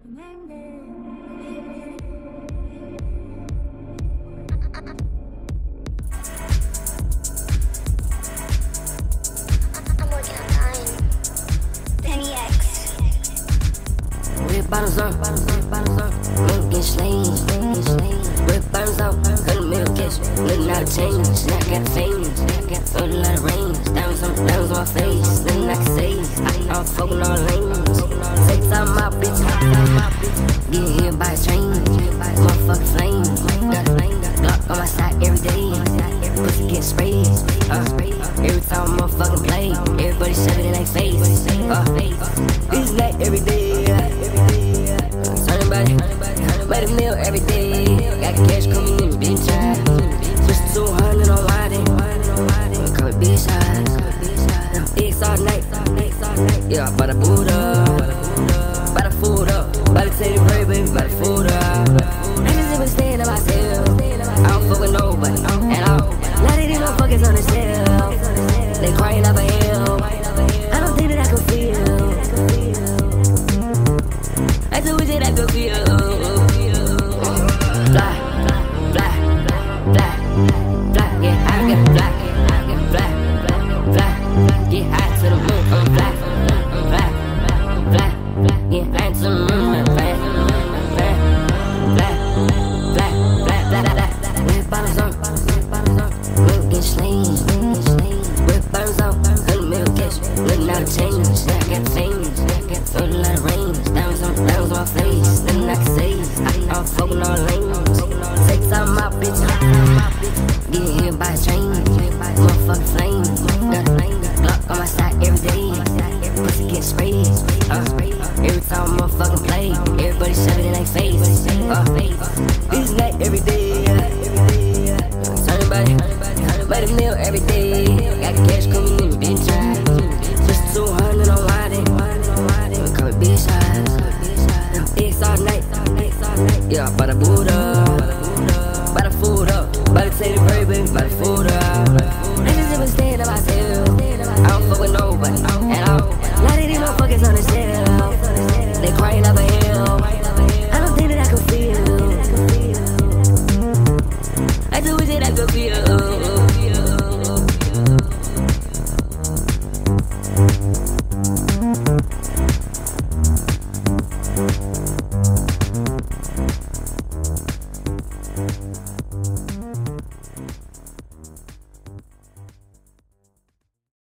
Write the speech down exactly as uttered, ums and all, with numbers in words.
Bottles up, milk and slain. Red bottoms out, cut milk cash, looking out of change. Snack got famous, feel a lot of rain. Diamonds on, diamonds on my face, nothing I can say. I'm fucking all lanes. Take time my bitch, get hit by a train. Motherfucking flame, got a flame, Glock on my side every day. Pussy get sprayed, uh, every time I motherfucking play. Everybody shove it in their face, uh, this night every day. Turning body, made a meal every day. Got cash coming in, big time. Switch to two hundred on Widen. Call it bitch high. X all night. Yeah, by the boot up. By the food up. By the teddy bear, baby, by the food up. I just even staying to myself. I don't fuck with nobody at all. Not any motherfuckers on the shelf. They crying up a hill. I don't think that I can feel. I do wish that I could feel. Fly, fly, fly, fly, yeah, I can fly, fly, fly, get high to the moon, I'm fly, fly, fly, get high to the moon, I'm fly, fly, fly, fly, fly, fly, fly. Red bottles on, milk and slain. Red bottles on, cut milk cash, looking out of change. Snack got famous, feel a lot of rain. Diamonds on, diamonds on my face, nothing I can say. I'm fucking all lanes. Take time my bitch, get hit by a train. Motherfucking flame, got a flame, Glock on my side every day. Pussy get sprayed, uh, every time I motherfucking play. Everybody shove it in their face, uh, this night every day. Turning body, made a meal every day. Got cash coming in, big time. Switch to two hundred on Widen. Call it bitch high. X all night, yeah, by the boot.